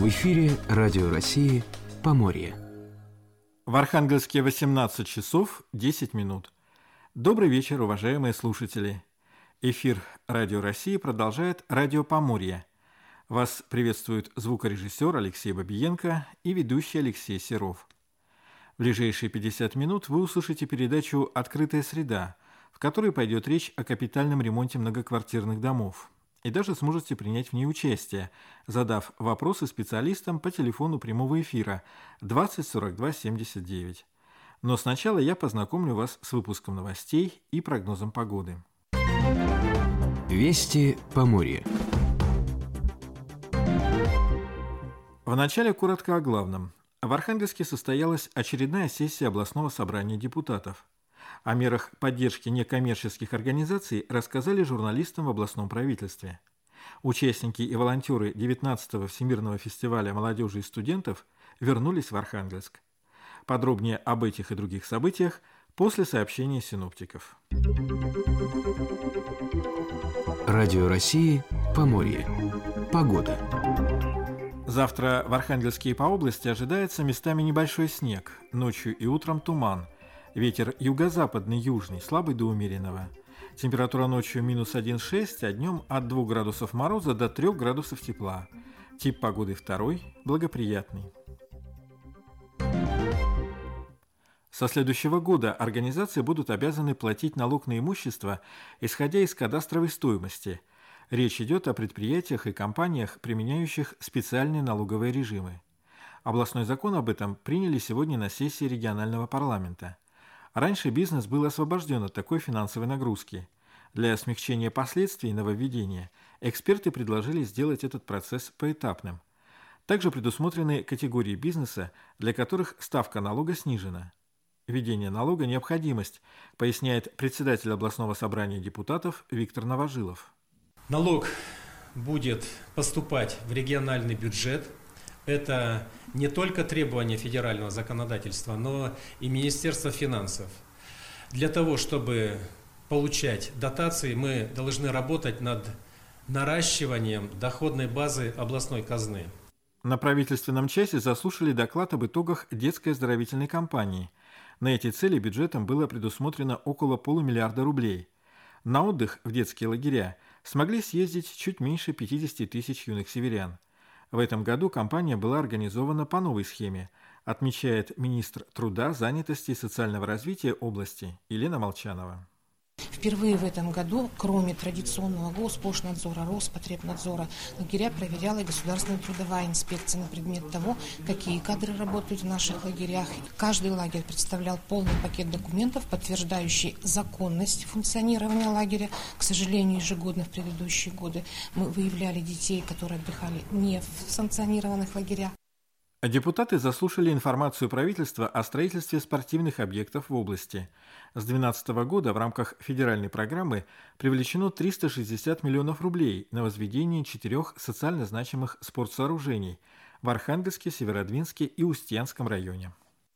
эфире Радио России «Поморье». В Архангельске 18 часов 10 минут. Добрый вечер, уважаемые слушатели. Эфир Радио России продолжает Радио Поморье. Вас приветствует звукорежиссер Алексей Бабиенко и ведущий Алексей Серов. В ближайшие 50 минут вы услышите передачу «Открытая среда», в которой пойдет речь о капитальном ремонте многоквартирных домов. И даже сможете принять в ней участие, задав вопросы специалистам по телефону прямого эфира 20 42 79. Но сначала я познакомлю вас с выпуском новостей и прогнозом погоды. Вести Поморья. Вначале коротко о главном. В Архангельске состоялась очередная сессия областного собрания депутатов. О мерах поддержки некоммерческих организаций рассказали журналистам в областном правительстве. Участники и волонтеры 19-го Всемирного фестиваля молодежи и студентов вернулись в Архангельск. Подробнее об этих и других событиях после сообщения синоптиков. Радио России «Поморье». Погода. Завтра в Архангельске и по области ожидается местами небольшой снег, ночью и утром туман. Ветер юго-западный, южный, слабый до умеренного. Температура ночью минус 1,6, а днем от 2 градусов мороза до 3 градусов тепла. Тип погоды второй, благоприятный. Со следующего года организации будут обязаны платить налог на имущество, исходя из кадастровой стоимости. Речь идет о предприятиях и компаниях, применяющих специальные налоговые режимы. Областной закон об этом приняли сегодня на сессии регионального парламента. Раньше бизнес был освобожден от такой финансовой нагрузки. Для смягчения последствий нововведения эксперты предложили сделать этот процесс поэтапным. Также предусмотрены категории бизнеса, для которых ставка налога снижена. Введение налога – необходимость, поясняет председатель областного собрания депутатов Виктор Новожилов. Налог будет поступать в региональный бюджет. Это не только требование федерального законодательства, но и Министерства финансов. Для того, чтобы получать дотации, мы должны работать над наращиванием доходной базы областной казны. На правительственном часе заслушали доклад об итогах детской оздоровительной кампании. На эти цели бюджетом было предусмотрено около полумиллиарда рублей. На отдых в детские лагеря смогли съездить чуть меньше 50 тысяч юных северян. В этом году кампания была организована по новой схеме, отмечает министр труда, занятости и социального развития области Елена Молчанова. Впервые в этом году, кроме традиционного Госпошнадзора, Роспотребнадзора, лагеря проверяла Государственная трудовая инспекция на предмет того, какие кадры работают в наших лагерях. Каждый лагерь представлял полный пакет документов, подтверждающий законность функционирования лагеря. К сожалению, ежегодно в предыдущие годы мы выявляли детей, которые отдыхали не в санкционированных лагерях. Депутаты заслушали информацию правительства о строительстве спортивных объектов в области. С 2012 года в рамках федеральной программы привлечено 360 миллионов рублей на возведение 4 социально значимых спортсооружений в Архангельске, Северодвинске и Устьянском районе.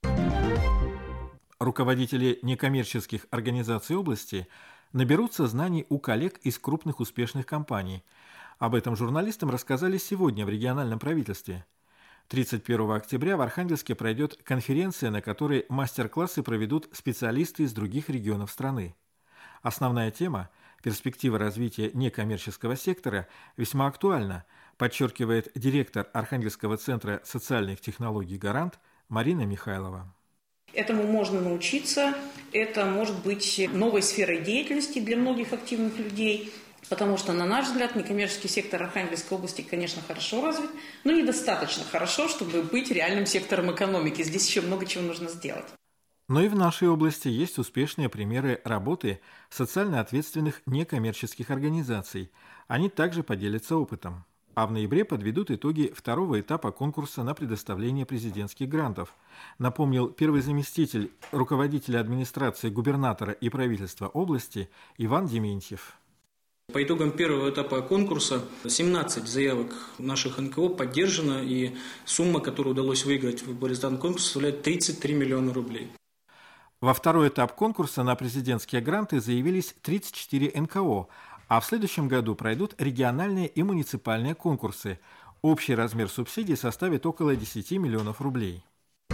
Руководители некоммерческих организаций области наберутся знаний у коллег из крупных успешных компаний. Об этом журналистам рассказали сегодня в региональном правительстве. 31 октября в Архангельске пройдет конференция, на которой мастер-классы проведут специалисты из других регионов страны. Основная тема – перспектива развития некоммерческого сектора – весьма актуальна, подчеркивает директор Архангельского центра социальных технологий «Гарант» Марина Михайлова. Этому можно научиться, это может быть новой сферой деятельности для многих активных людей. Потому что, на наш взгляд, некоммерческий сектор Архангельской области, конечно, хорошо развит, но недостаточно хорошо, чтобы быть реальным сектором экономики. Здесь еще много чего нужно сделать. Но и в нашей области есть успешные примеры работы социально ответственных некоммерческих организаций. Они также поделятся опытом. А в ноябре подведут итоги второго этапа конкурса на предоставление президентских грантов, напомнил первый заместитель руководителя администрации губернатора и правительства области Иван Дементьев. По итогам первого этапа конкурса 17 заявок наших НКО поддержано, и сумма, которую удалось выиграть в результате конкурса, составляет 33 миллиона рублей. Во второй этап конкурса на президентские гранты заявились 34 НКО, а в следующем году пройдут региональные и муниципальные конкурсы. Общий размер субсидий составит около 10 миллионов рублей.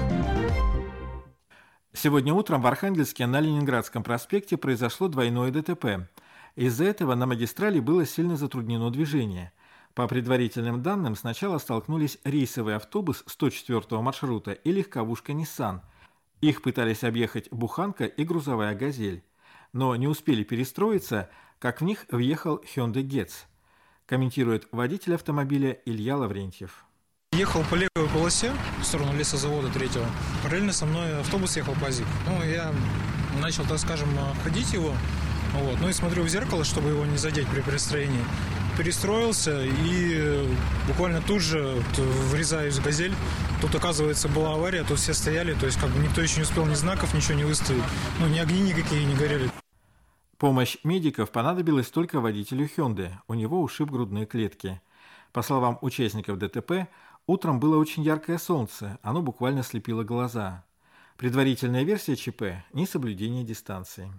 Сегодня утром в Архангельске на Ленинградском проспекте произошло двойное ДТП. Из-за этого на магистрали было сильно затруднено движение. По предварительным данным, сначала столкнулись рейсовый автобус 104-го маршрута и легковушка Nissan. Их пытались объехать буханка и грузовая «Газель». Но не успели перестроиться, как в них въехал Hyundai Getz. Комментирует водитель автомобиля Илья Лаврентьев. Ехал по левой полосе в сторону лесозавода 3-го. Параллельно со мной автобус ехал по ЗИП. Я начал, так скажем, обходить его. И смотрю в зеркало, чтобы его не задеть при перестроении. Перестроился и буквально тут же врезаюсь в «Газель». Тут, оказывается, была авария, тут все стояли, то есть никто еще не успел ни знаков, ничего не выставить. Ни огни никакие не горели. Помощь медиков понадобилась только водителю Hyundai. У него ушиб грудные клетки. По словам участников ДТП, утром было очень яркое солнце, оно буквально слепило глаза. Предварительная версия ЧП – несоблюдение дистанции.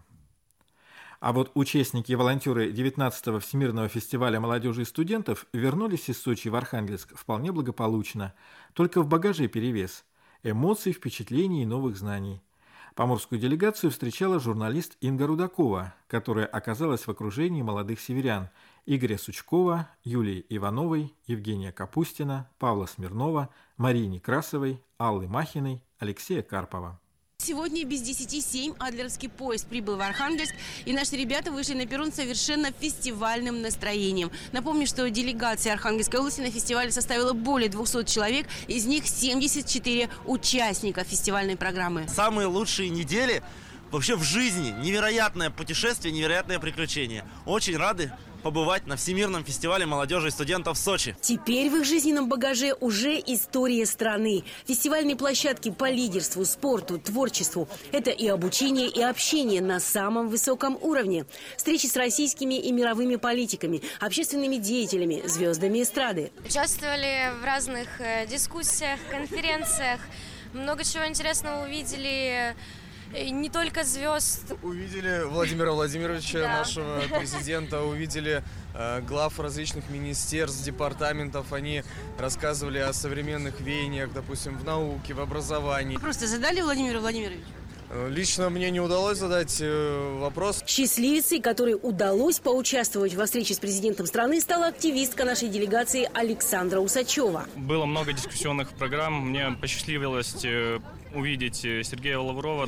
А вот участники и волонтеры 19-го Всемирного фестиваля молодежи и студентов вернулись из Сочи в Архангельск вполне благополучно, только в багаже перевес – эмоций, впечатлений и новых знаний. Поморскую делегацию встречала журналист Инга Рудакова, которая оказалась в окружении молодых северян Игоря Сучкова, Юлии Ивановой, Евгения Капустина, Павла Смирнова, Марии Некрасовой, Аллы Махиной, Алексея Карпова. Сегодня без 10:07 адлеровский поезд прибыл в Архангельск, и наши ребята вышли на перрон совершенно фестивальным настроением. Напомню, что делегация Архангельской области на фестивале составила более 200 человек, из них 74 участника фестивальной программы. Самые лучшие недели вообще в жизни. Невероятное путешествие, невероятное приключение. Очень рады побывать на Всемирном фестивале молодежи и студентов в Сочи. Теперь в их жизненном багаже уже история страны. Фестивальные площадки по лидерству, спорту, творчеству. Это и обучение, и общение на самом высоком уровне. Встречи с российскими и мировыми политиками, общественными деятелями, звездами эстрады. Участвовали в разных дискуссиях, конференциях. Много чего интересного увидели. Не только звезд. Увидели Владимира Владимировича, нашего президента, увидели глав различных министерств, департаментов. Они рассказывали о современных веяниях, допустим, в науке, в образовании. Просто задали Владимиру Владимировичу? Лично мне не удалось задать вопрос. Счастливицей, которой удалось поучаствовать во встрече с президентом страны, стала активистка нашей делегации Александра Усачева. Было много дискуссионных программ. Мне посчастливилось увидеть Сергея Лаврова,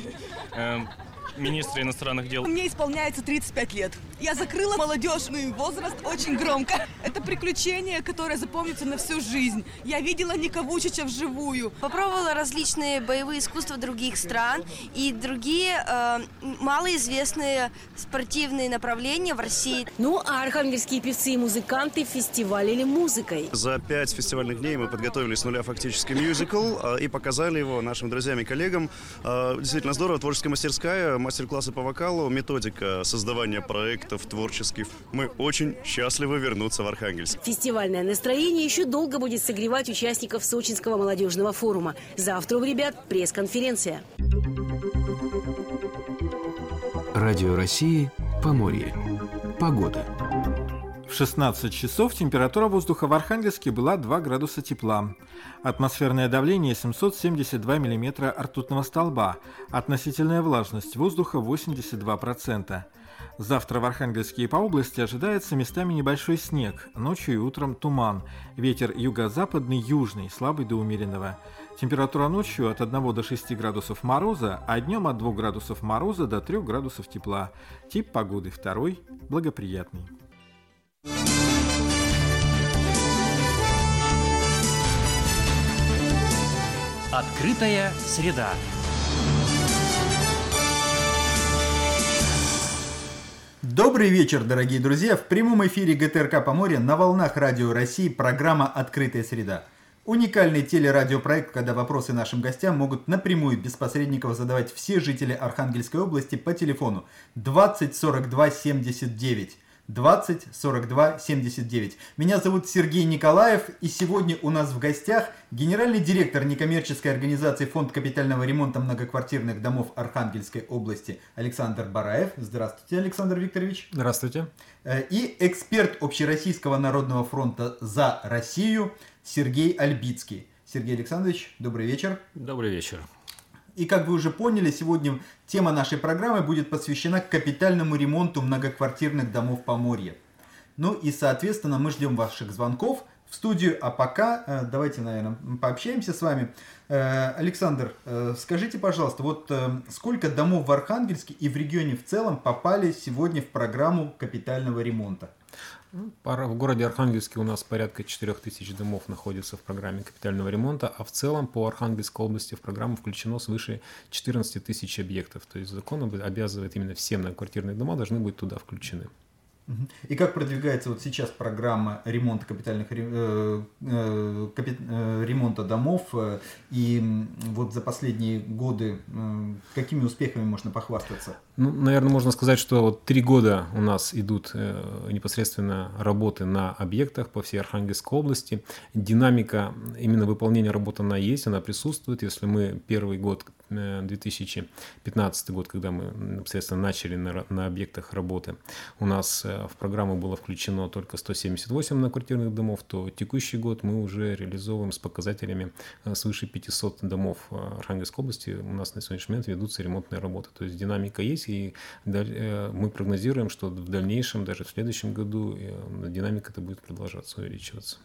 министра иностранных дел. Мне исполняется 35 лет. Я закрыла молодежный возраст очень громко. Это приключение, которое запомнится на всю жизнь. Я видела Ника Вучича вживую. Попробовала различные боевые искусства других стран и другие малоизвестные спортивные направления в России. Ну, а архангельские певцы и музыканты фестивалили музыкой. За 5 фестивальных дней мы подготовили с нуля фактически мюзикл и показали его нашим друзьям и коллегам. Действительно здорово, творческая мастерская, мастер-классы по вокалу, методика создавания проектов творческих. Мы очень счастливы вернуться в Архангельск. Фестивальное настроение еще долго будет согревать участников Сочинского молодежного форума. Завтра у ребят пресс-конференция. Радио России. Поморье. Погода. В 16 часов температура воздуха в Архангельске была 2 градуса тепла. Атмосферное давление 772 мм ртутного столба. Относительная влажность воздуха 82%. Завтра в Архангельске и по области ожидается местами небольшой снег, ночью и утром туман. Ветер юго-западный, южный, слабый до умеренного. Температура ночью от 1 до 6 градусов мороза, а днем от 2 градусов мороза до 3 градусов тепла. Тип погоды второй, благоприятный. Открытая среда. Добрый вечер, дорогие друзья! В прямом эфире ГТРК Поморье на волнах Радио России программа «Открытая среда». Уникальный телерадиопроект, когда вопросы нашим гостям могут напрямую, без посредников, задавать все жители Архангельской области по телефону 20 42 79. 20 42 79. Меня зовут Сергей Николаев, и сегодня у нас в гостях генеральный директор некоммерческой организации Фонд капитального ремонта многоквартирных домов Архангельской области Александр Бараев. Здравствуйте, Александр Викторович. Здравствуйте. И эксперт Общероссийского народного фронта «За Россию» Сергей Альбицкий. Сергей Александрович, добрый вечер. Добрый вечер. И как вы уже поняли, сегодня тема нашей программы будет посвящена капитальному ремонту многоквартирных домов Поморья. Ну и, соответственно, мы ждем ваших звонков в студию, а пока давайте, наверное, пообщаемся с вами. Александр, скажите, пожалуйста, вот сколько домов в Архангельске и в регионе в целом попали сегодня в программу капитального ремонта? В городе Архангельске у нас порядка 4000 домов находится в программе капитального ремонта, а в целом по Архангельской области в программу включено свыше 14 тысяч объектов. То есть закон обязывает именно все многоквартирные дома должны быть туда включены. И как продвигается вот сейчас программа ремонта ремонта домов? И вот за последние годы какими успехами можно похвастаться? Ну, наверное, можно сказать, что вот 3 года у нас идут непосредственно работы на объектах по всей Архангельской области. Динамика именно выполнения работы она есть, она присутствует. Если мы первый год, 2015 год, когда мы непосредственно начали на объектах работы, у нас в программу было включено только 178 многоквартирных домов, то текущий год мы уже реализовываем с показателями свыше 500 домов Архангельской области. У нас на сегодняшний момент ведутся ремонтные работы. То есть динамика есть, и мы прогнозируем, что в дальнейшем, даже в следующем году, динамика это будет продолжаться, увеличиваться.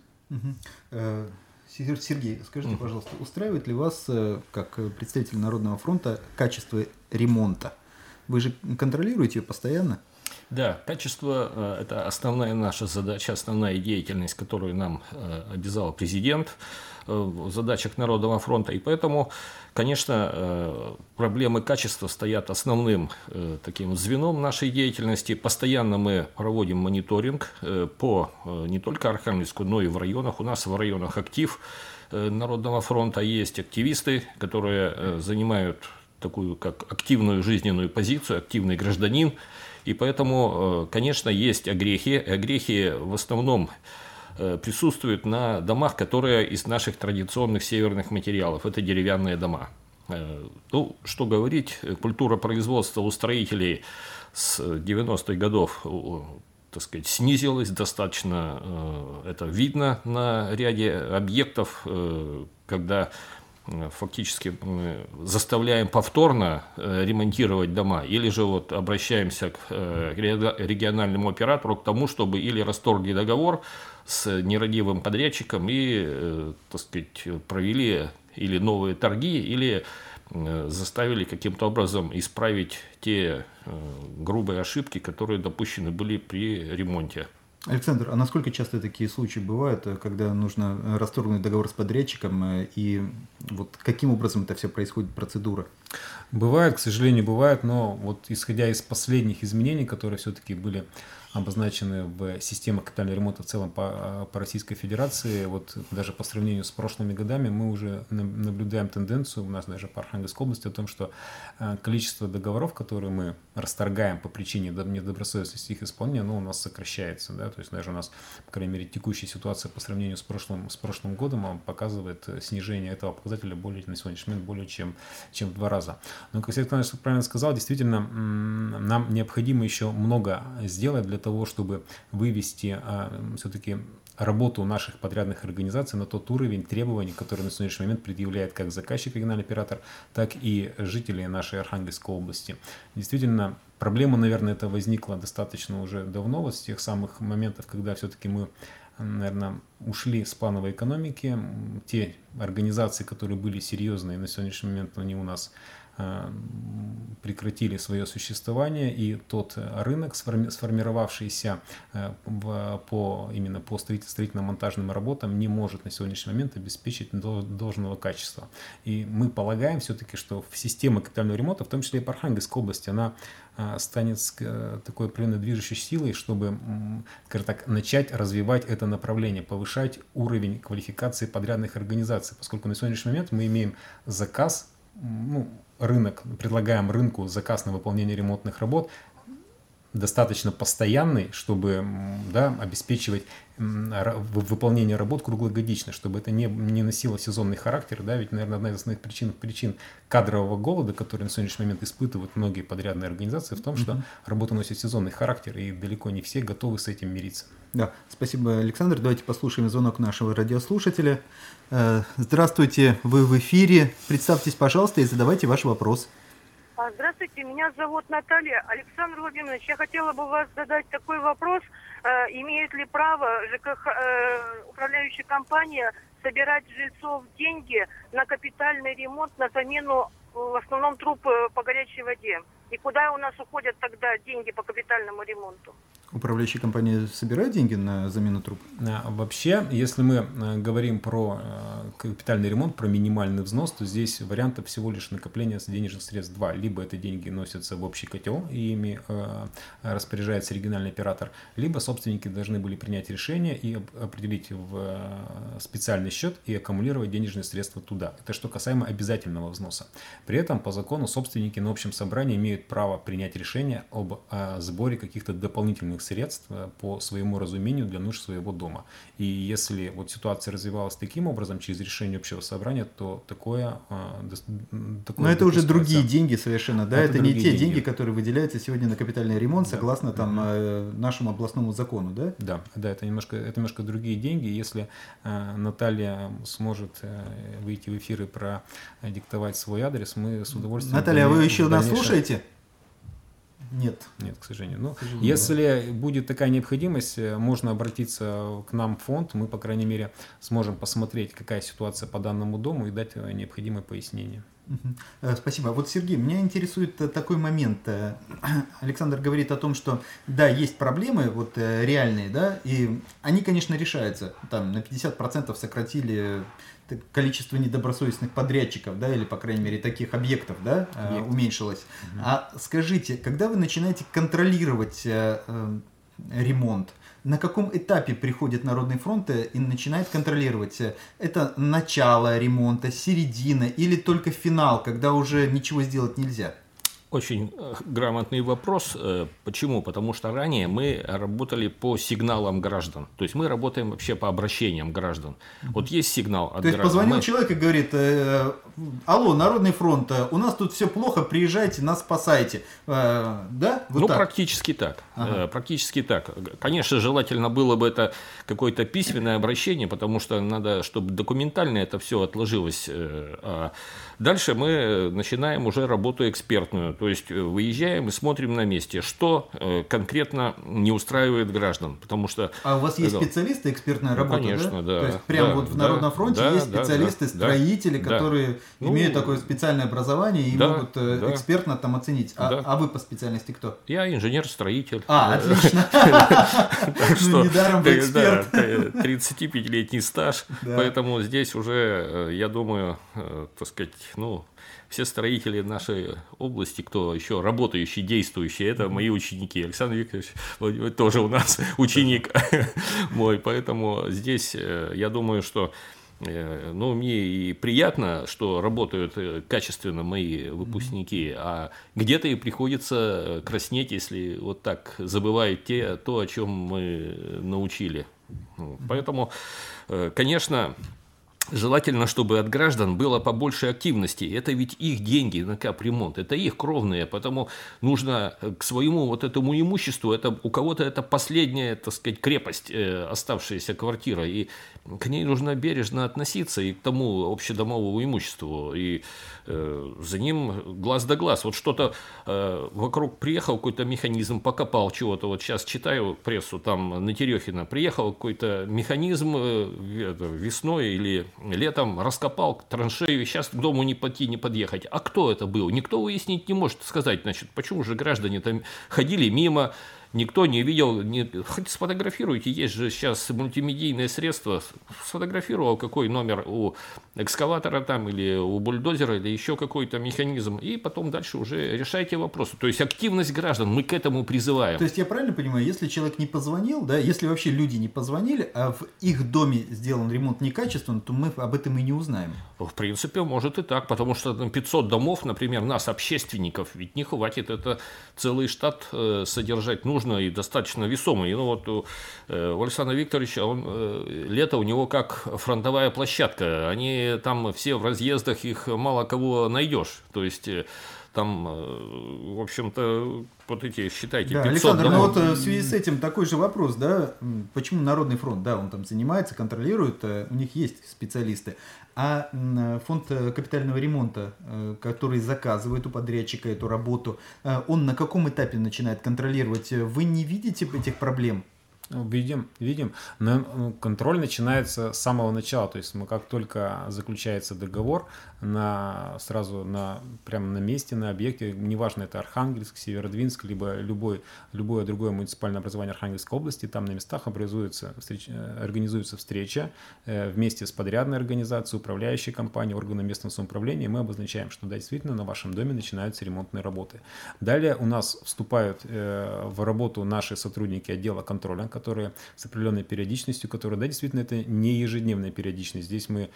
Сергей, скажите, пожалуйста, устраивает ли вас, как представитель Народного фронта, качество ремонта? Вы же контролируете постоянно? Да, качество – это основная наша задача, основная деятельность, которую нам обязал президент в задачах Народного фронта. И поэтому, конечно, проблемы качества стоят основным таким звеном нашей деятельности. Постоянно мы проводим мониторинг по не только Архангельску, но и в районах. У нас в районах актив Народного фронта, есть активисты, которые занимают такую как активную жизненную позицию, активный гражданин. И поэтому, конечно, есть огрехи. Огрехи в основном присутствуют на домах, которые из наших традиционных северных материалов. Это деревянные дома. Ну, что говорить, культура производства у строителей с 90-х годов, так сказать, снизилась достаточно. Это видно на ряде объектов, когда фактически заставляем повторно ремонтировать дома, или же вот обращаемся к региональному оператору к тому, чтобы или расторгли договор с нерадивым подрядчиком и, так сказать, провели или новые торги, или заставили каким-то образом исправить те грубые ошибки, которые допущены были при ремонте. Александр, а насколько часто такие случаи бывают, когда нужно расторгнуть договор с подрядчиком, и вот каким образом это все происходит, процедура? Бывает, к сожалению, бывает, но вот исходя из последних изменений, которые все-таки были обозначены в системах капитального ремонта в целом по Российской Федерации, вот даже по сравнению с прошлыми годами мы уже наблюдаем тенденцию у нас даже по Архангельской области о том, что количество договоров, которые мы расторгаем по причине недобросовестности их исполнения, оно у нас сокращается, да, то есть даже у нас, по крайней мере, текущая ситуация по сравнению с прошлым годом показывает снижение этого показателя на сегодняшний момент более чем в 2 раза. Но, как Сергей Александрович правильно сказал, действительно, нам необходимо еще много сделать для того, чтобы вывести все-таки работу наших подрядных организаций на тот уровень требований, который на сегодняшний момент предъявляет как заказчик, региональный оператор, так и жители нашей Архангельской области. Действительно, проблема, наверное, это возникла достаточно уже давно, вот с тех самых моментов, когда все-таки мы, наверное, ушли с плановой экономики. Те организации, которые были серьезные, на сегодняшний момент они у нас прекратили свое существование, и тот рынок, сформировавшийся именно по строительно-монтажным работам, не может на сегодняшний момент обеспечить должного качества. И мы полагаем все-таки, что в системе капитального ремонта, в том числе и по Архангельской области, она станет такой определенной движущей силой, чтобы, скажем так, начать развивать это направление, повышать уровень квалификации подрядных организаций, поскольку на сегодняшний момент мы имеем заказ, предлагаем рынку заказ на выполнение ремонтных работ достаточно постоянный, чтобы обеспечивать выполнение работ круглогодично, чтобы это не носило сезонный характер, ведь, наверное, одна из основных причин кадрового голода, который на сегодняшний момент испытывают многие подрядные организации, в том, что работа носит сезонный характер, и далеко не все готовы с этим мириться. Да, спасибо, Александр. Давайте послушаем звонок нашего радиослушателя. Здравствуйте, вы в эфире. Представьтесь, пожалуйста, и задавайте ваш вопрос. Здравствуйте, меня зовут Наталья. Александр Владимирович, я хотела бы вас задать такой вопрос. Имеет ли право ЖКХ, управляющая компания, собирать жильцов деньги на капитальный ремонт, на замену в основном труб по горячей воде? И куда у нас уходят тогда деньги по капитальному ремонту? Управляющая компания собирает деньги на замену труб? Вообще, если мы говорим про капитальный ремонт, про минимальный взнос, то здесь вариантов всего лишь накопления денежных средств два. Либо это деньги носятся в общий котел, и ими распоряжается региональный оператор, либо собственники должны были принять решение и определить в специальный счет и аккумулировать денежные средства туда. Это что касаемо обязательного взноса. При этом по закону собственники на общем собрании имеют право принять решение об сборе каких-то дополнительных средств по своему разумению для нужд своего дома. И если вот ситуация развивалась таким образом через решение общего собрания, то такое... Но это уже другие деньги совершенно, да? Это не те деньги, которые выделяются сегодня на капитальный ремонт, согласно нашему областному закону, да? Да, это немножко другие деньги. Если Наталья сможет выйти в эфир и продиктовать свой адрес, мы с удовольствием... Наталья, вы еще нас слушаете? Нет, к сожалению. Если будет такая необходимость, можно обратиться к нам в фонд. Мы, по крайней мере, сможем посмотреть, какая ситуация по данному дому и дать необходимое пояснение. Спасибо. Вот, Сергей, меня интересует такой момент. Александр говорит о том, что да, есть проблемы вот реальные, да, и они, конечно, решаются. Там на 50% сократили количество недобросовестных подрядчиков, да, или, по крайней мере, таких объектов, да, уменьшилось. А скажите, когда вы начинаете контролировать ремонт, на каком этапе приходит Народный фронт и начинает контролировать? Это начало ремонта, середина или только финал, когда уже ничего сделать нельзя? Очень грамотный вопрос. Почему? Потому что ранее мы работали по сигналам граждан. То есть мы работаем вообще по обращениям граждан. Вот есть сигнал от граждан. То есть позвонил человек и говорит: алло, Народный фронт, у нас тут все плохо, приезжайте, нас спасайте. Да? Вот так? Практически так. Практически так. Конечно, желательно было бы это какое-то письменное обращение, потому что надо, чтобы документально это все отложилось. Дальше мы начинаем уже работу экспертную. То есть выезжаем и смотрим на месте, что конкретно не устраивает граждан. Потому что... А у вас есть специалисты, экспертная работа? Конечно, да. То есть прямо вот в Народном фронте есть специалисты, строители, которые имеют такое спеальное образование и могут экспертно там оценить. А вы по специальности кто? Я инженер-строитель. Отлично. Недаром вы эксперт. 35-летний стаж. Поэтому здесь уже, я думаю, так сказать, все строители нашей области, кто еще работающий, действующий, это мои ученики. Александр Викторович тоже у нас ученик мой. Поэтому здесь я думаю, что мне и приятно, что работают качественно мои выпускники, а где-то и приходится краснеть, если вот так забывают то, о чем мы научили. Поэтому, конечно, желательно, чтобы от граждан было побольше активности. Это ведь их деньги на капремонт, это их кровные, потому нужно к своему вот этому имуществу, у кого-то это последняя, так сказать, крепость, оставшаяся квартира, и к ней нужно бережно относиться и к тому общедомовому имуществу, и за ним глаз да глаз. Вот что-то вокруг приехал какой-то механизм, покопал чего-то, вот сейчас читаю прессу, там на Терехина приехал какой-то механизм весной или летом, раскопал траншею, и сейчас к дому не пойти, не подъехать. А кто это был? Никто выяснить не может сказать. Значит, почему же граждане там ходили мимо, никто не видел, хоть сфотографируйте, есть же сейчас мультимедийные средства, сфотографировал какой номер у экскаватора там, или у бульдозера, или еще какой-то механизм, и потом дальше уже решайте вопросы. То есть активность граждан, мы к этому призываем. То есть я правильно понимаю, если человек не позвонил, да, если вообще люди не позвонили, а в их доме сделан ремонт некачественно, то мы об этом и не узнаем. В принципе, может и так, потому что 500 домов, например, нас, общественников, ведь не хватит, это целый штат содержать нужно и достаточно весомый. Ну вот у Александра Викторовича, лето у него как фронтовая площадка, они там все в разъездах, их мало кого найдешь, то есть там, в общем-то, вот эти, считайте, 500 Александр, домов. ну вот в связи с этим такой же вопрос, да, почему Народный фронт, да, он там занимается, контролирует, у них есть специалисты, а фонд капитального ремонта, который заказывает у подрядчика эту работу, он на каком этапе начинает контролировать? Вы не видите этих проблем? Видим, но контроль начинается с самого начала, то есть как только заключается договор, прямо на месте, на объекте, неважно, это Архангельск, Северодвинск, либо любое другое муниципальное образование Архангельской области, там на местах организуется встреча вместе с подрядной организацией, управляющей компанией, органом местного самоуправления, и мы обозначаем, что да, действительно на вашем доме начинаются ремонтные работы. Далее у нас вступают в работу наши сотрудники отдела контроля, которые с определенной периодичностью, которые, да, действительно, это не ежедневная периодичность. Здесь мы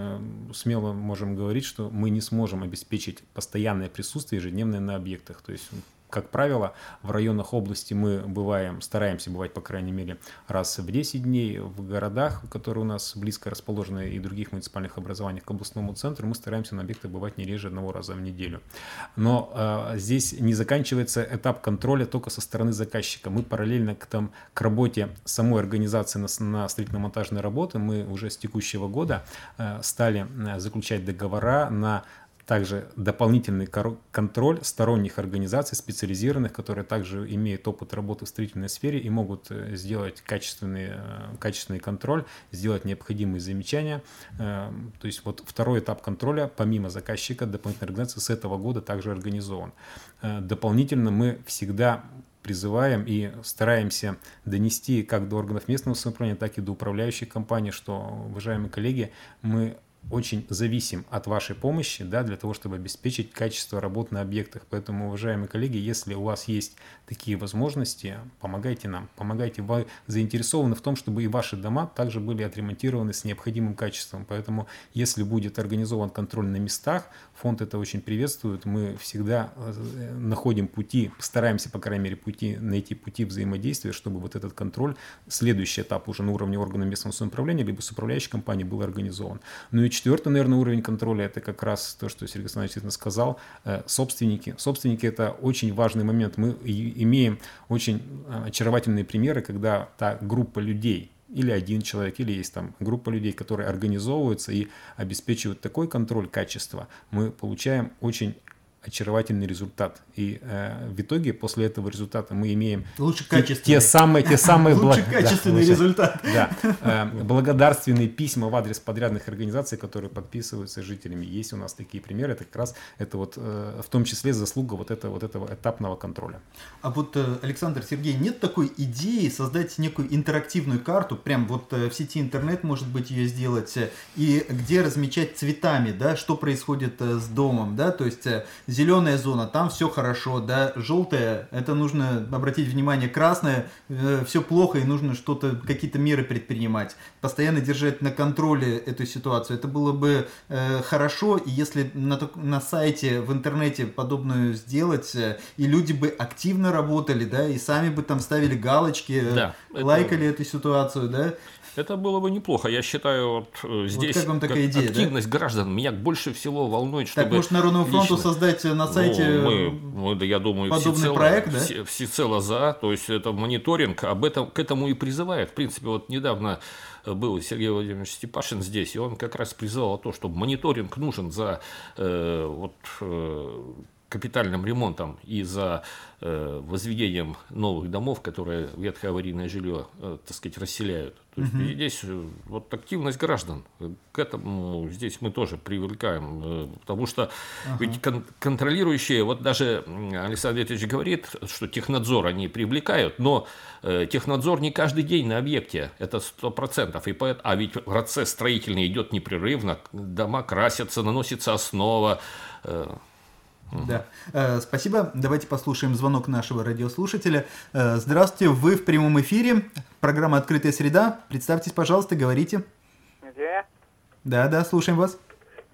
смело можем говорить, что мы не сможем обеспечить постоянное присутствие ежедневное на объектах. То есть, как правило, в районах области мы стараемся бывать, по крайней мере, раз в 10 дней. В городах, которые у нас близко расположены, и других муниципальных образованиях к областному центру, мы стараемся на объектах бывать не реже 1 раза в неделю. Но здесь не заканчивается этап контроля только со стороны заказчика. Мы параллельно к работе самой организации на строительно-монтажные работы, мы уже с текущего года стали заключать договора на также дополнительный контроль сторонних организаций, специализированных, которые также имеют опыт работы в строительной сфере и могут сделать качественный контроль, сделать необходимые замечания. То есть вот второй этап контроля, помимо заказчика, дополнительной организации с этого года также организован. Дополнительно мы всегда призываем и стараемся донести как до органов местного самоуправления, так и до управляющей компании, что, уважаемые коллеги, мы очень зависим от вашей помощи, да, для того, чтобы обеспечить качество работ на объектах. Поэтому, уважаемые коллеги, если у вас есть такие возможности, помогайте нам, помогайте. Вы заинтересованы в том, чтобы и ваши дома также были отремонтированы с необходимым качеством. Поэтому, если будет организован контроль на местах, фонд это очень приветствует. Мы всегда находим пути, стараемся, по крайней мере, найти пути взаимодействия, чтобы вот этот контроль, следующий этап уже на уровне органа местного самоуправления, либо с управляющей компанией был организован. Ну и четвертый, наверное, уровень контроля, это как раз то, что Сергей Александрович сказал, собственники. Собственники – это очень важный момент. Мы имеем очень очаровательные примеры, когда та группа людей, или один человек, или есть там группа людей, которые организовываются и обеспечивают такой контроль качества, мы получаем очень очаровательный результат. И в итоге после этого результата мы имеем те самые качественный результат. Да, благодарственные письма в адрес подрядных организаций, которые подписываются жителями. Есть у нас такие примеры. Это как раз это вот в том числе заслуга вот этого этапного контроля. А вот, Александр, Сергей, нет такой идеи создать некую интерактивную карту, прям вот в сети интернет, может быть, ее сделать, и где размечать цветами, да, что происходит с домом, да, то есть зеленая зона, там все хорошо, да, желтая, это нужно обратить внимание, красная, все плохо и нужно какие-то меры предпринимать, постоянно держать на контроле эту ситуацию. Это было бы хорошо, и если на сайте, в интернете подобную сделать, и люди бы активно работали, да, и сами бы там ставили галочки, да, лайкали эту ситуацию, да. Это было бы неплохо. Я считаю, вот здесь как вам такая идея, активность граждан меня больше всего волнует, чтобы... Так, может, Народному фронту создать на сайте мы, я думаю, подобный проект, да? Всецело за. То есть, это мониторинг, к этому и призывает. В принципе, вот недавно был Сергей Владимирович Степашин здесь, и он как раз призывал то, что мониторинг нужен за капитальным ремонтом и за возведением новых домов, которые ветхое аварийное жилье, так сказать, расселяют. То есть здесь вот активность граждан, к этому здесь мы тоже привлекаем, потому что ведь контролирующие, вот даже Александр Викторович говорит, что технадзор они привлекают, но технадзор не каждый день на объекте, это 100%, а ведь процесс строительный идет непрерывно, дома красятся, наносится основа. Да, спасибо. Давайте послушаем звонок нашего радиослушателя. Здравствуйте, вы в прямом эфире. Программа «Открытая среда». Представьтесь, пожалуйста, говорите. Где? Да, слушаем вас.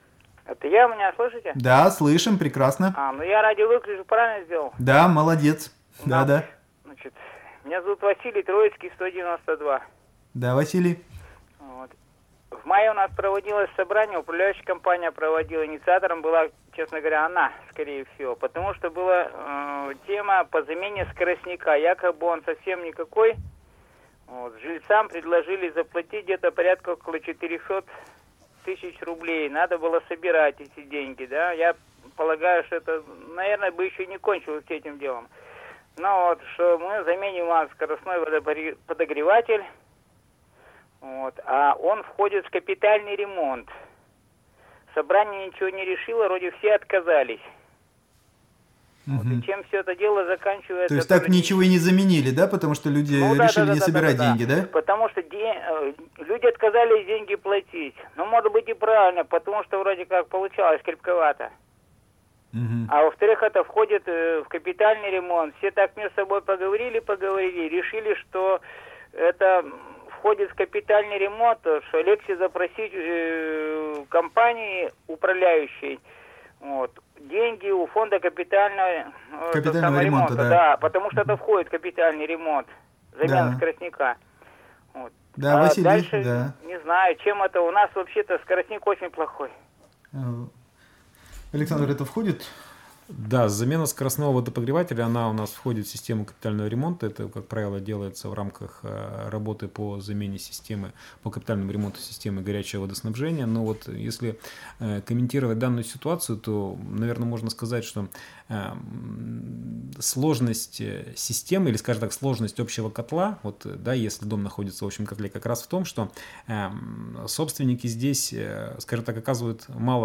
Это я, меня слышите? Да, слышим, прекрасно. Ну я радио выключил, правильно сделал? Да, молодец. Да. Значит, меня зовут Василий, Троицкий, 192. Да, Василий. Вот. В мае у нас проводилось собрание, управляющая компания проводила, инициатором была, честно говоря, она, скорее всего, потому что была тема по замене скоростника, якобы он совсем никакой. Вот. Жильцам предложили заплатить где-то порядка около 400 тысяч рублей, надо было собирать эти деньги, да, я полагаю, что это, наверное, бы еще не кончилось этим делом. Но вот, что мы заменим вам скоростной подогреватель, вот, а он входит в капитальный ремонт. Собрание ничего не решило, вроде все отказались. Вот, и чем все это дело заканчивается... То есть так ничего и не заменили, да? Потому что люди решили не собирать деньги, да? Потому что люди отказались деньги платить. Ну, может быть и правильно, потому что вроде как получалось крепковато. А во-вторых, это входит в капитальный ремонт. Все так между собой поговорили, решили, что это входит в капитальный ремонт, что легче запросить компании управляющей деньги у фонда капитального ремонта, да, потому что это входит в капитальный ремонт, замена скоростника. Вот. Да, Василий, дальше да. Не знаю, чем это. У нас вообще-то скоростник очень плохой. Александр, это входит? Да, замена скоростного водопогревателя, она у нас входит в систему капитального ремонта. Это, как правило, делается в рамках работы по замене системы, по капитальному ремонту системы горячего водоснабжения. Но вот если комментировать данную ситуацию, то, наверное, можно сказать, что сложность системы, или, скажем так, сложность общего котла, вот, да, если дом находится в общем котле, как раз в том, что собственники здесь, скажем так, оказывают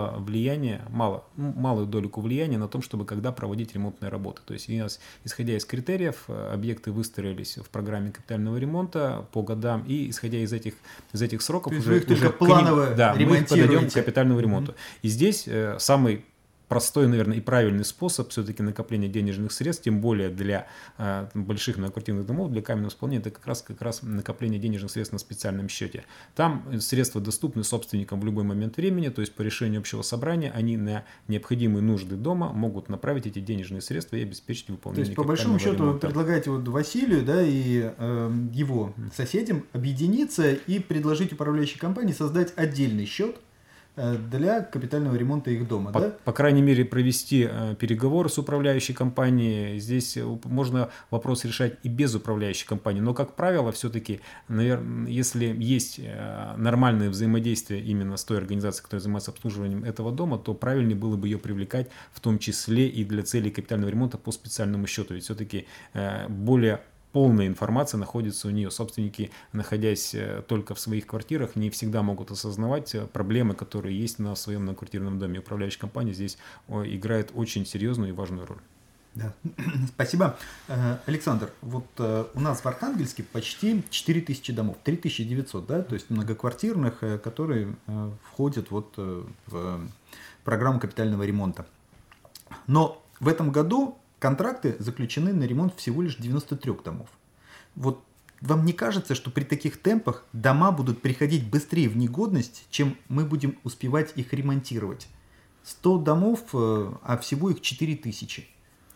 малую долю влияния на том, чтобы когда проводить ремонтные работы. То есть, исходя из критериев, объекты выстроились в программе капитального ремонта по годам, и исходя из этих сроков, уже планово мы подойдем к капитальному ремонту. И здесь самый простой, наверное, и правильный способ все-таки накопления денежных средств, тем более для больших многоквартирных домов, для каменного исполнения, это как раз накопление денежных средств на специальном счете. Там средства доступны собственникам в любой момент времени, то есть по решению общего собрания они на необходимые нужды дома могут направить эти денежные средства и обеспечить выполнение. То есть по большому счету вы предлагаете Василию, да, и его соседям объединиться и предложить управляющей компании создать отдельный счет для капитального ремонта их дома, да? По крайней мере, провести переговоры с управляющей компанией. Здесь можно вопрос решать и без управляющей компании. Но, как правило, все-таки, наверное, если есть нормальное взаимодействие именно с той организацией, которая занимается обслуживанием этого дома, то правильнее было бы ее привлекать, в том числе и для целей капитального ремонта по специальному счету. Ведь все-таки более полная информация находится у нее. Собственники, находясь только в своих квартирах, не всегда могут осознавать проблемы, которые есть на своем многоквартирном доме. Управляющая компания здесь играет очень серьезную и важную роль. Да. Спасибо. Александр, вот у нас в Архангельске почти 4000 домов, 3900, да, то есть многоквартирных, которые входят вот в программу капитального ремонта. Но в этом году контракты заключены на ремонт всего лишь 93 домов. Вот вам не кажется, что при таких темпах дома будут приходить быстрее в негодность, чем мы будем успевать их ремонтировать? 100 домов, а всего их 4000.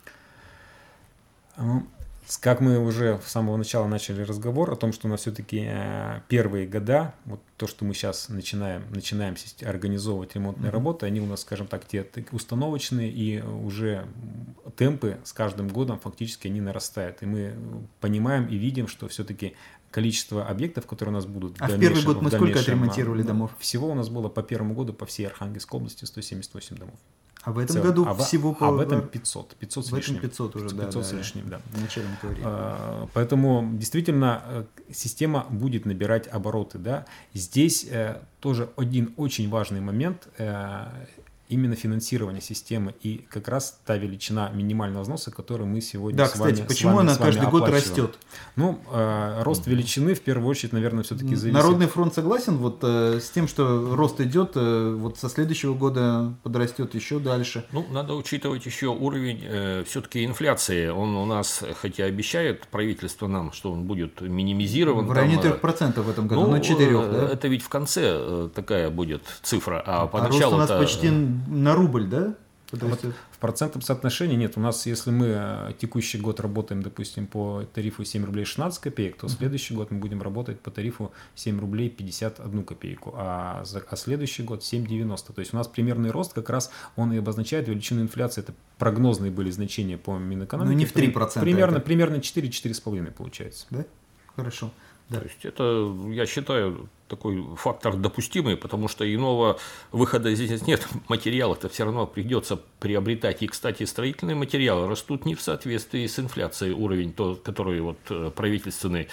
Как мы уже с самого начала начали разговор о том, что у нас все-таки первые года, вот то, что мы сейчас начинаем организовывать ремонтные работы, они у нас, скажем так, те установочные, и уже темпы с каждым годом фактически они нарастают. И мы понимаем и видим, что все-таки количество объектов, которые у нас будут в дальнейшем... А в первый год мы сколько отремонтировали домов? Всего у нас было по первому году по всей Архангельской области 178 домов. А в этом году всего по... А в этом 500 с лишним. 500 уже, 500 с лишним, да. Вначале мы говорили. Поэтому действительно система будет набирать обороты, да. Здесь тоже один очень важный момент именно финансирование системы и как раз та величина минимального взноса, которую мы сегодня с вами. Да, кстати, почему она каждый год растет? Ну, рост величины в первую очередь, наверное, все-таки зависит. Народный фронт согласен вот с тем, что рост идет, вот со следующего года подрастет еще дальше? Ну, надо учитывать еще уровень все-таки инфляции. Он у нас, хотя обещает правительство нам, что он будет минимизирован. В районе 3% в этом году, но 4%, да? Это ведь в конце такая будет цифра, а поначалу рост у нас почти на рубль, да? Вот в процентном соотношении нет. У нас, если мы текущий год работаем, допустим, по тарифу 7 рублей 16 копеек, то следующий год мы будем работать по тарифу 7 рублей 51 копейку, а следующий год 7,90. То есть у нас примерный рост как раз он и обозначает величину инфляции. Это прогнозные были значения по Минэкономике. Ну, не в 3%. Примерно 4-4,5 получается. Да? Хорошо. Да. То есть это, я считаю, такой фактор допустимый, потому что иного выхода здесь нет. Материалы-то все равно придется приобретать. И, кстати, строительные материалы растут не в соответствии с инфляцией, уровень, который вот правительственной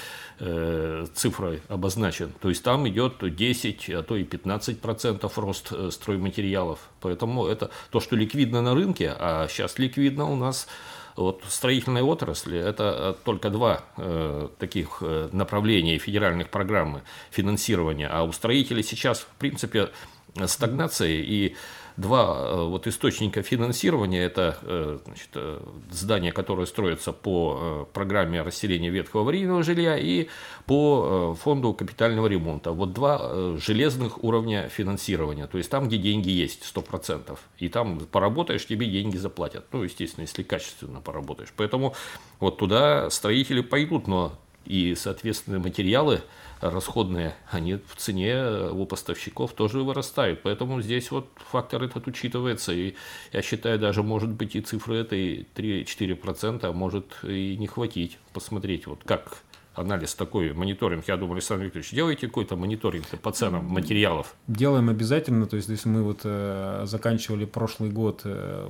цифрой обозначен. То есть там идет 10, а то и 15% рост стройматериалов. Поэтому это то, что ликвидно на рынке, а сейчас ликвидно у нас. Вот строительной отрасли – это только два таких направления федеральных программ финансирования, а у строителей сейчас, в принципе, стагнация, и два вот источника финансирования – это значит, здания, которые строятся по программе расселения ветхого аварийного жилья и по фонду капитального ремонта. Вот два железных уровня финансирования, то есть там, где деньги есть 100%, и там поработаешь, тебе деньги заплатят. Ну, естественно, если качественно поработаешь. Поэтому вот туда строители пойдут, но и, соответственно, материалы расходные, они в цене у поставщиков тоже вырастают. Поэтому здесь вот фактор этот учитывается. И я считаю, даже может быть и цифры этой 3-4%, а может и не хватить. Посмотреть, вот как анализ такой, мониторинг. Я думаю, Александр Викторович, делаете какой-то мониторинг по ценам материалов? Делаем обязательно. То есть, если мы вот заканчивали прошлый год,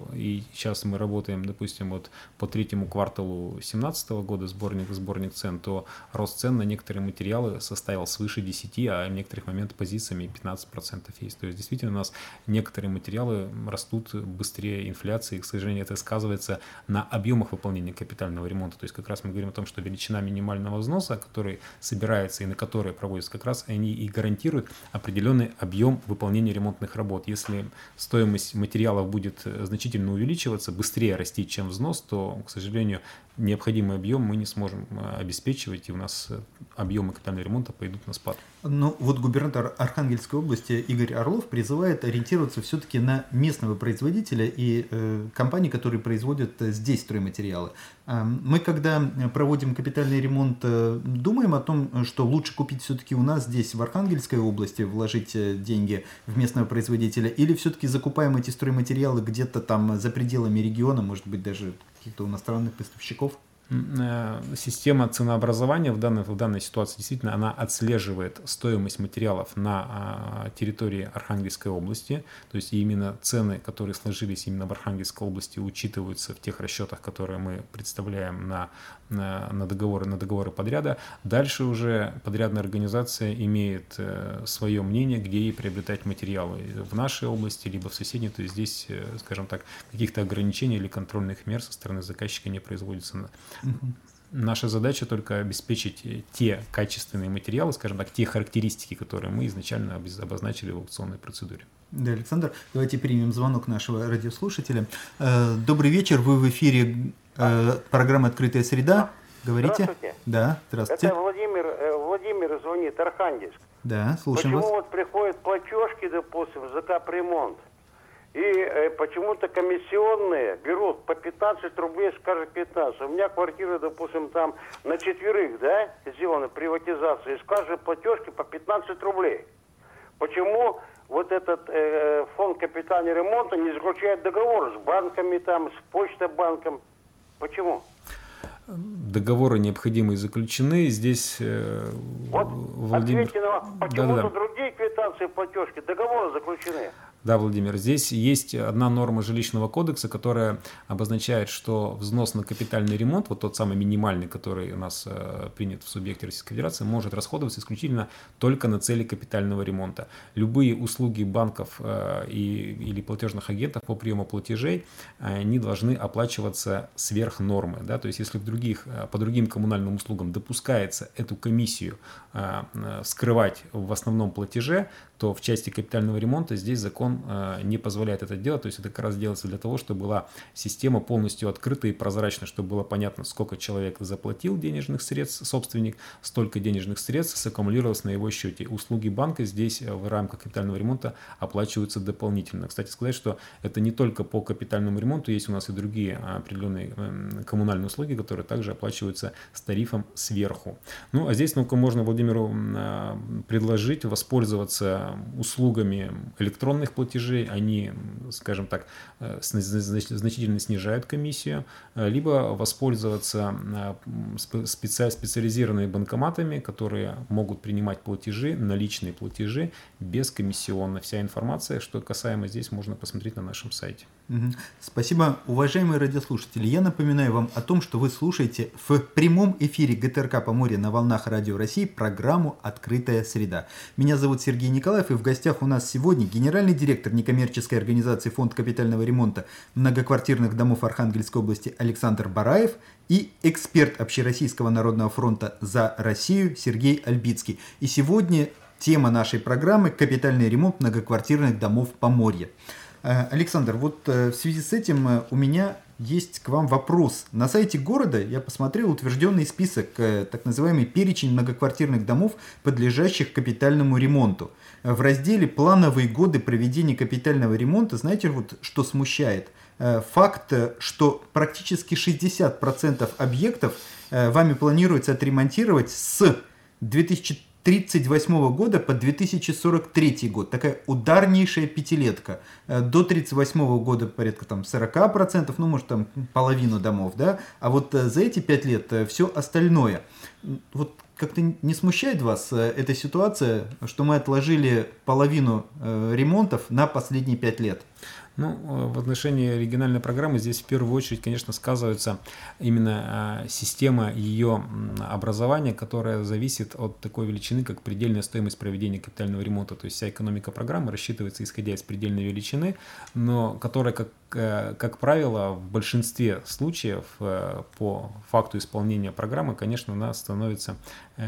и сейчас мы работаем, допустим, вот по третьему кварталу 2017 года, сборник цен, то рост цен на некоторые материалы составил свыше 10, а в некоторых моментах позициями 15% есть. То есть, действительно, у нас некоторые материалы растут быстрее инфляции. И, к сожалению, это сказывается на объемах выполнения капитального ремонта. То есть, как раз мы говорим о том, что величина минимального взноса, который собирается и на который проводится, как раз они и гарантируют определенный объем выполнения ремонтных работ. Если стоимость материалов будет значительно увеличиваться, быстрее расти, чем взнос, то, к сожалению, необходимый объем мы не сможем обеспечивать, и у нас объемы капитального ремонта пойдут на спад. Ну, вот губернатор Архангельской области Игорь Орлов призывает ориентироваться все-таки на местного производителя и компании, которые производят здесь стройматериалы. Мы, когда проводим капитальный ремонт, думаем о том, что лучше купить все-таки у нас здесь, в Архангельской области, вложить деньги в местного производителя, или все-таки закупаем эти стройматериалы где-то там за пределами региона, может быть, даже каких-то иностранных поставщиков? Система ценообразования в данной ситуации действительно она отслеживает стоимость материалов на территории Архангельской области, то есть именно цены, которые сложились именно в Архангельской области, учитываются в тех расчетах, которые мы представляем на договоры подряда. Дальше уже подрядная организация имеет свое мнение, где ей приобретать материалы в нашей области, либо в соседней, то есть здесь, скажем так, каких-то ограничений или контрольных мер со стороны заказчика не производится. Наша задача только обеспечить те качественные материалы, скажем так, те характеристики, которые мы изначально обозначили в аукционной процедуре. Да, Александр, давайте примем звонок нашего радиослушателя. Добрый вечер, вы в эфире программы «Открытая среда». Говорите. Здравствуйте. Да, здравствуйте. Это Владимир звонит, Архангельск. Да, слушаем вас. Почему вот приходят платежки, допустим, за капремонт, и почему-то комиссионные берут по 15 рублей, скажем, 15. У меня квартира, допустим, там на 4, да, сделана приватизация, и скажем, платежки по 15 рублей. Почему вот этот фонд капитального ремонта не заключает договор с банками, там, с Почта-банком? Почему? Договоры необходимые заключены. Здесь вот Владимир... Ответьте на вопрос, почему-то другие квитанции, платежки, договоры заключены. Да, Владимир, здесь есть одна норма жилищного кодекса, которая обозначает, что взнос на капитальный ремонт, вот тот самый минимальный, который у нас принят в субъекте Российской Федерации, может расходоваться исключительно только на цели капитального ремонта. Любые услуги банков или платежных агентов по приему платежей, они должны оплачиваться сверх нормы. Да? То есть, если по другим коммунальным услугам допускается эту комиссию скрывать в основном платеже, то в части капитального ремонта здесь закон не позволяет это делать. То есть это как раз делается для того, чтобы была система полностью открыта и прозрачна, чтобы было понятно, сколько человек заплатил денежных средств, собственник, столько денежных средств саккумулировалось на его счете. Услуги банка здесь в рамках капитального ремонта оплачиваются дополнительно. Кстати сказать, что это не только по капитальному ремонту, есть у нас и другие определенные коммунальные услуги, которые также оплачиваются с тарифом сверху. Ну, а здесь можно Владимиру предложить воспользоваться услугами электронных платежей. Они, скажем так, значительно снижают комиссию, либо воспользоваться специализированными банкоматами, которые могут принимать платежи, наличные платежи бескомиссионно. Вся информация, что касаемо здесь, можно посмотреть на нашем сайте. Спасибо, уважаемые радиослушатели. Я напоминаю вам о том, что вы слушаете в прямом эфире ГТРК Поморье на волнах Радио России программу «Открытая среда». Меня зовут Сергей Николаев, и в гостях у нас сегодня генеральный директор некоммерческой организации «Фонд капитального ремонта многоквартирных домов Архангельской области» Александр Бараев и эксперт Общероссийского народного фронта «За Россию» Сергей Альбицкий. И сегодня тема нашей программы – капитальный ремонт многоквартирных домов Поморья. Александр, вот в связи с этим у меня есть к вам вопрос. На сайте города я посмотрел утвержденный список, так называемый перечень многоквартирных домов, подлежащих капитальному ремонту. В разделе «Плановые годы проведения капитального ремонта», знаете, вот что смущает? Факт, что практически 60% объектов вами планируется отремонтировать с 2038 года по 2043 год. Такая ударнейшая пятилетка. До 1938 года порядка 40%, ну может там половину домов, да? А вот за эти 5 лет все остальное. Вот как-то не смущает вас эта ситуация, что мы отложили половину ремонтов на последние 5 лет? Ну, в отношении региональной программы здесь в первую очередь, конечно, сказывается именно система ее образования, которая зависит от такой величины, как предельная стоимость проведения капитального ремонта. То есть вся экономика программы рассчитывается исходя из предельной величины, но которая, как правило, в большинстве случаев по факту исполнения программы, конечно, она становится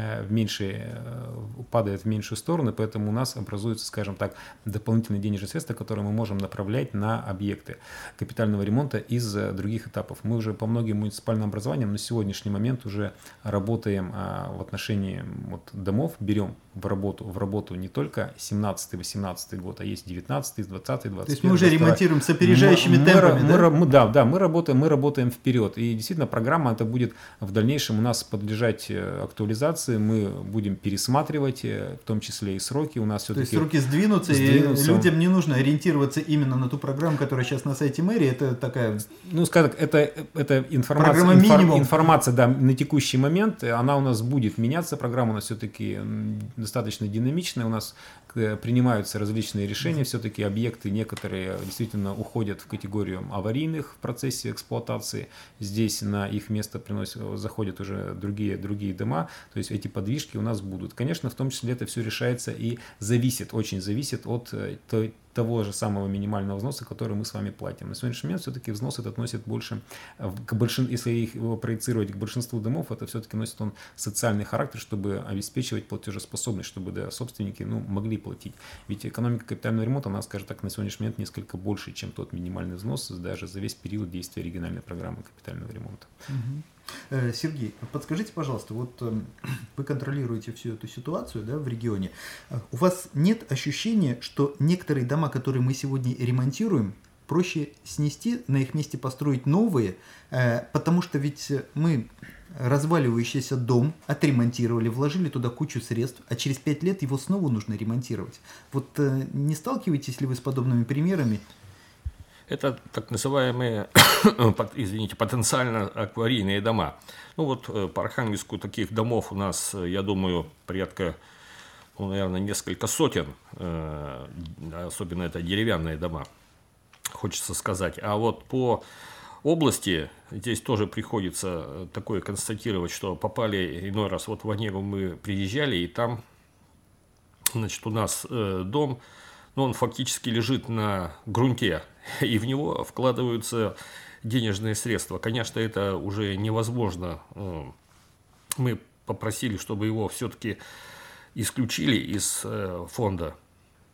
падает в меньшую сторону, поэтому у нас образуются, скажем так, дополнительные денежные средства, которые мы можем направлять на объекты капитального ремонта из других этапов. Мы уже по многим муниципальным образованиям на сегодняшний момент уже работаем в отношении домов, берем в работу не только 17-18 год, а есть 19, 20, 21. То есть мы уже ремонтируем с опережающими темпами, да? Мы работаем вперед. И действительно программа это будет в дальнейшем у нас подлежать актуализации, мы будем пересматривать, в том числе и сроки. У нас все-таки... То есть сроки сдвинутся, и людям не нужно ориентироваться именно на ту программу, которая сейчас на сайте мэрии. Это такая... Ну, скажем так, это информация, да, на текущий момент, она у нас будет меняться. Программа у нас все-таки достаточно динамичная. У нас принимаются различные решения. Все-таки объекты некоторые действительно уходят в категорию аварийных в процессе эксплуатации. Здесь на их место заходят уже другие дома. То есть эти подвижки у нас будут. Конечно, в том числе это все решается и очень зависит от того же самого минимального взноса, который мы с вами платим. На сегодняшний момент все-таки взнос этот носит больше, если его проецировать к большинству домов, это все-таки носит он социальный характер, чтобы обеспечивать платежеспособность, чтобы собственники могли платить. Ведь экономика капитального ремонта, она, скажем так, на сегодняшний момент несколько больше, чем тот минимальный взнос даже за весь период действия региональной программы капитального ремонта. Сергей, подскажите, пожалуйста, вот вы контролируете всю эту ситуацию, да, в регионе. У вас нет ощущения, что некоторые дома, которые мы сегодня ремонтируем, проще снести, на их месте построить новые, потому что ведь мы разваливающийся дом отремонтировали, вложили туда кучу средств, а через 5 лет его снова нужно ремонтировать. Вот не сталкиваетесь ли вы с подобными примерами? Это так называемые, потенциально акварийные дома. Ну вот по Архангельску таких домов у нас, я думаю, порядка, наверное, несколько сотен, особенно это деревянные дома, хочется сказать. А вот по области здесь тоже приходится такое констатировать, что попали иной раз, вот в Онегу мы приезжали, и там, значит, у нас дом, он фактически лежит на грунте, и в него вкладываются денежные средства. Конечно, это уже невозможно. Мы попросили, чтобы его все-таки исключили из фонда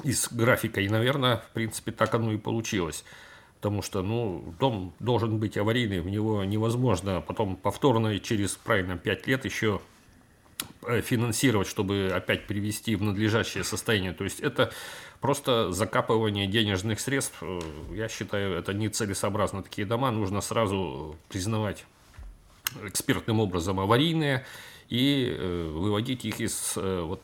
из графика. И, наверное, в принципе, так оно и получилось. Потому что, дом должен быть аварийный, в него невозможно потом повторно через, правильно, 5 лет еще финансировать, чтобы опять привести в надлежащее состояние. То есть это просто закапывание денежных средств. Я считаю, это нецелесообразно. Такие дома нужно сразу признавать экспертным образом аварийные и выводить их из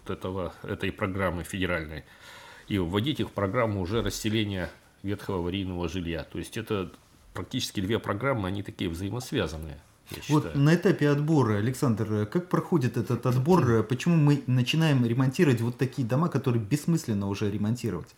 этой программы федеральной. И вводить их в программу уже расселения ветхого аварийного жилья. То есть это практически две программы, они такие взаимосвязанные. Вот на этапе отбора, Александр, как проходит этот отбор? Почему мы начинаем ремонтировать вот такие дома, которые бессмысленно уже ремонтировать?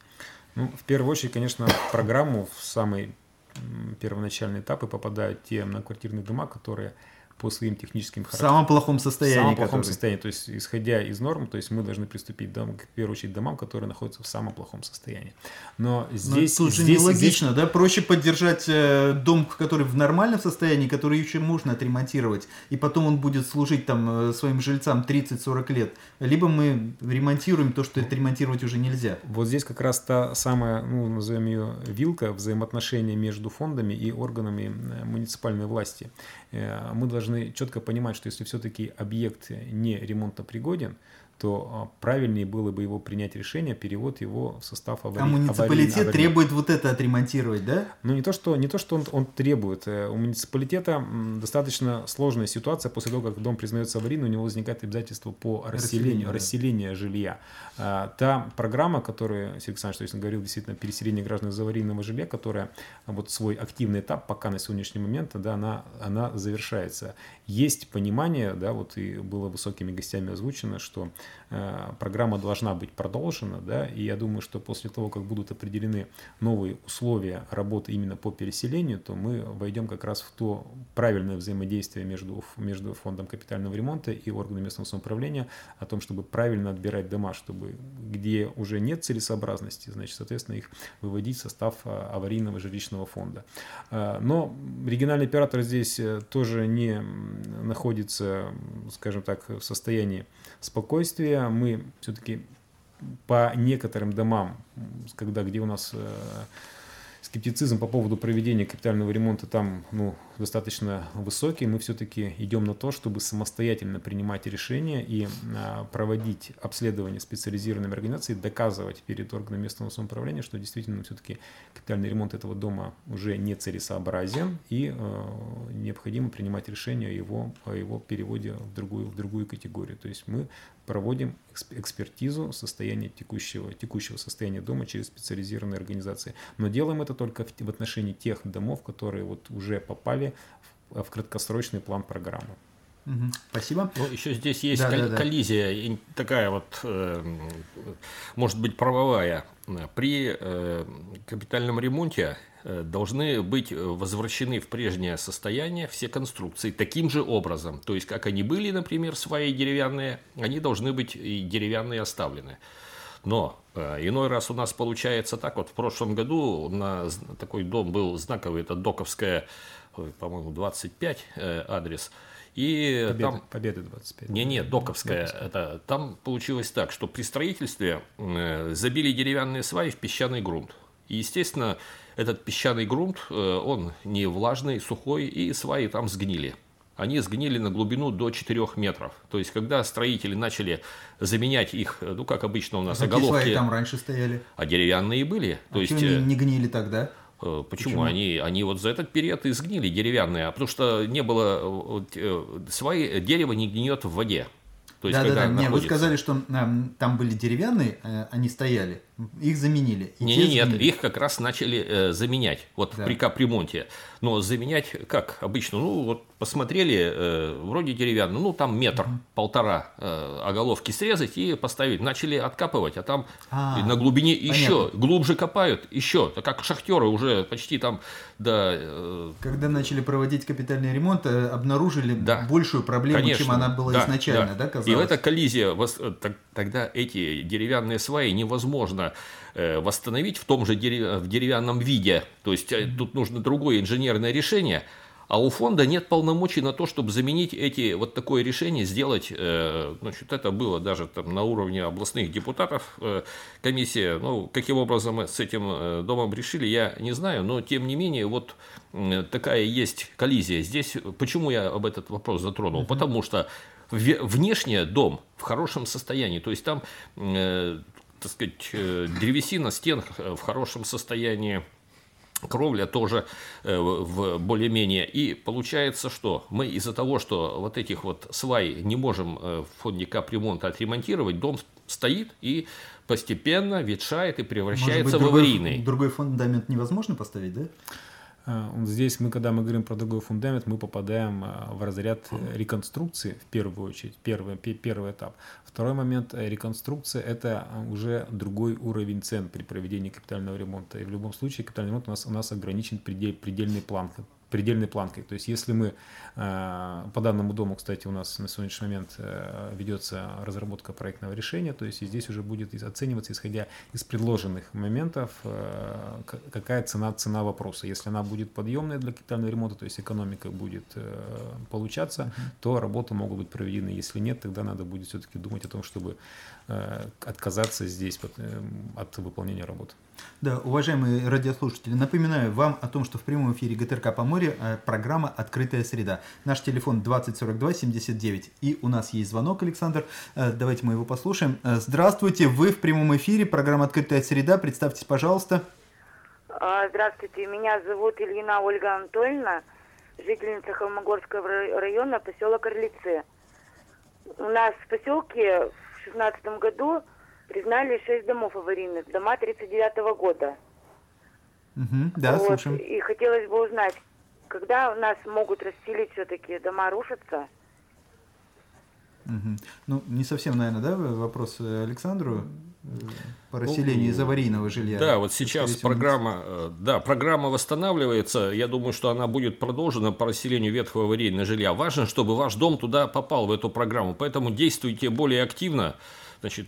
В первую очередь, конечно, в программу в самые первоначальные этапы попадают те многоквартирные дома, которые по своим техническим характерам. В самом плохом состоянии. В самом плохом состоянии. То есть, исходя из норм, то есть мы должны приступить в первую очередь к домам, которые находятся в самом плохом состоянии. Но здесь... тут же нелогично, да? Проще поддержать дом, который в нормальном состоянии, который еще можно отремонтировать, и потом он будет служить там своим жильцам 30-40 лет. Либо мы ремонтируем то, что отремонтировать уже нельзя. Вот здесь как раз та самая, назовем ее, вилка взаимоотношения между фондами и органами муниципальной власти. Мы должны четко понимать, что если все-таки объект не ремонтно пригоден, то правильнее было бы его принять решение, перевод его в состав аварийного. А муниципалитет требует вот это отремонтировать, да? Не то, что он требует. У муниципалитета достаточно сложная ситуация. После того, как дом признается аварийным, у него возникает обязательство по расселению жилья. Та программа, которую Сергей Александрович говорил, действительно, переселение граждан из аварийного жилья, которая вот свой активный этап пока на сегодняшний момент, да, она завершается. Есть понимание, да, вот и было высокими гостями озвучено, что программа должна быть продолжена, да, и я думаю, что после того, как будут определены новые условия работы именно по переселению, то мы войдем как раз в то правильное взаимодействие между фондом капитального ремонта и органами местного самоуправления о том, чтобы правильно отбирать дома, чтобы где уже нет целесообразности, значит, соответственно, их выводить в состав аварийного жилищного фонда. Но региональный оператор здесь тоже не находится, скажем так, в состоянии спокойствия. Мы все-таки по некоторым домам, где у нас скептицизм по поводу проведения капитального ремонта там достаточно высокий, мы все-таки идем на то, чтобы самостоятельно принимать решения и проводить обследование специализированными организациями, доказывать перед органами местного самоуправления, что действительно все-таки капитальный ремонт этого дома уже не целесообразен и необходимо принимать решение о его переводе в другую категорию. То есть мы проводим экспертизу состояния текущего состояния дома через специализированные организации. Но делаем это только в отношении тех домов, которые вот уже попали в краткосрочный план программы. Спасибо. Еще здесь есть коллизия, такая вот, может быть, правовая. При капитальном ремонте должны быть возвращены в прежнее состояние все конструкции таким же образом. То есть, как они были, например, сваи деревянные, они должны быть и деревянные оставлены. Но иной раз у нас получается так. Вот в прошлом году такой дом был знаковый, это Доковская, по-моему, 25 адрес. И Победы 25. Нет, Доковская. Там получилось так, что при строительстве забили деревянные сваи в песчаный грунт. И, естественно, этот песчаный грунт, он не влажный, сухой, и сваи там сгнили. Они сгнили на глубину до 4 метров. То есть, когда строители начали заменять их, как обычно у нас, оголовки... Какие сваи там раньше стояли? А деревянные были. То есть, они не гнили тогда? Почему? Они вот за этот период и сгнили деревянные, потому что не было сваи, дерево не гниет в воде. То есть, вы сказали, что там были деревянные, они стояли, их заменили. Нет, их как раз начали заменять при капремонте. Но заменять как обычно? Посмотрели, вроде деревянный, там метр-полтора оголовки срезать и поставить. Начали откапывать, а там на глубине еще глубже копают, еще. Как шахтеры уже почти там Когда начали проводить капитальный ремонт, обнаружили большую проблему, чем она была изначально, казалось? И в этой коллизии тогда эти деревянные сваи невозможно восстановить в том же деревянном виде. То есть тут нужно другое инженерное решение. А у фонда нет полномочий на то, чтобы заменить вот такое решение, сделать, значит, это было даже там на уровне областных депутатов, комиссия, каким образом мы с этим домом решили, я не знаю, но тем не менее, вот такая есть коллизия. Здесь, почему я об этот вопрос затронул? Потому что внешне дом в хорошем состоянии, то есть там, так сказать, древесина стен в хорошем состоянии, кровля тоже более-менее. И получается, что мы из-за того, что вот этих вот свай не можем в фонде капремонта отремонтировать, дом стоит и постепенно ветшает и превращается в аварийный. Другой фундамент невозможно поставить, да? Здесь когда мы говорим про другой фундамент, мы попадаем в разряд реконструкции, в первую очередь, первый этап. Второй момент, реконструкция – это уже другой уровень цен при проведении капитального ремонта. И в любом случае капитальный ремонт у нас ограничен предельной планкой. То есть если мы по данному дому, кстати, у нас на сегодняшний момент ведется разработка проектного решения, то есть и здесь уже будет оцениваться, исходя из предложенных моментов, какая цена вопроса. Если она будет подъемная для капитального ремонта, то есть экономика будет получаться, то работы могут быть проведены. Если нет, тогда надо будет все-таки думать о том, чтобы отказаться здесь от выполнения работ. Да, уважаемые радиослушатели, напоминаю вам о том, что в прямом эфире ГТРК Поморье программа «Открытая среда». Наш телефон 20 42 79. И у нас есть звонок, Александр. Давайте мы его послушаем. Здравствуйте, вы в прямом эфире, программа «Открытая среда». Представьтесь, пожалуйста. Здравствуйте, меня зовут Ильина Ольга Анатольевна, жительница Холмогорского района, поселок Орлицы. У нас в поселке в 2016 году признали 6 домов аварийных, дома 1939 года. Да, слушаем. И хотелось бы узнать, когда у нас могут расселить все-таки, дома рушатся? Ну, не совсем, наверное, да, вопрос Александру по расселению из аварийного жилья. Да, вот сейчас программа восстанавливается. Я думаю, что она будет продолжена по расселению ветхого аварийного жилья. Важно, чтобы ваш дом туда попал, в эту программу. Поэтому действуйте более активно. Значит,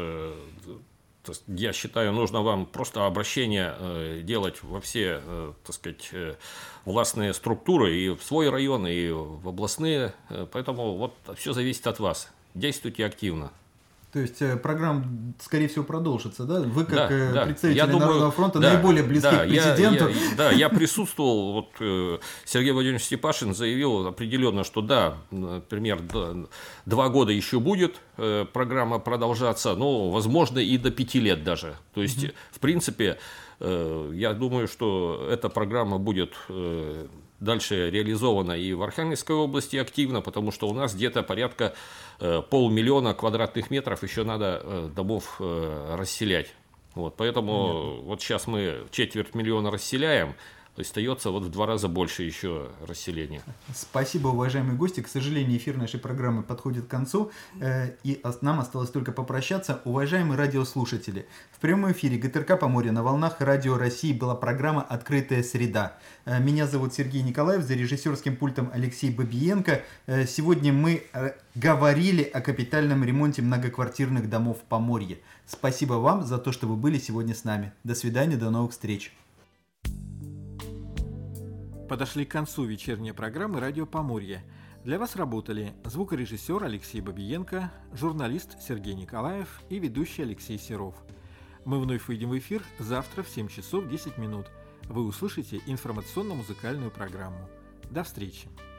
я считаю, нужно вам просто обращение делать во все, так сказать, властные структуры, и в свой район, и в областные. Поэтому вот все зависит от вас. Действуйте активно. То есть программа, скорее всего, продолжится, да? Вы как представитель Народного фронта наиболее близки к президенту. Я присутствовал, вот Сергей Владимирович Степашин заявил определенно, что да, например, 2 года еще будет программа продолжаться, но, возможно, и до 5 лет даже. То есть, в принципе, я думаю, что эта программа будет дальше реализована и в Архангельской области активно, потому что у нас где-то порядка 500 000 квадратных метров еще надо домов расселять. Вот, поэтому вот сейчас мы 250 000 расселяем, то есть остается вот в 2 раза больше еще расселения. Спасибо, уважаемые гости. К сожалению, эфир нашей программы подходит к концу, и нам осталось только попрощаться. Уважаемые радиослушатели, в прямом эфире ГТРК Поморье на волнах Радио России была программа «Открытая среда». Меня зовут Сергей Николаев, за режиссерским пультом Алексей Бабиенко. Сегодня мы говорили о капитальном ремонте многоквартирных домов в Поморье. Спасибо вам за то, что вы были сегодня с нами. До свидания, до новых встреч. Подошли к концу вечерней программы «Радио Поморье». Для вас работали звукорежиссер Алексей Бабиенко, журналист Сергей Николаев и ведущий Алексей Серов. Мы вновь выйдем в эфир завтра в 7 часов 10 минут. Вы услышите информационно-музыкальную программу. До встречи!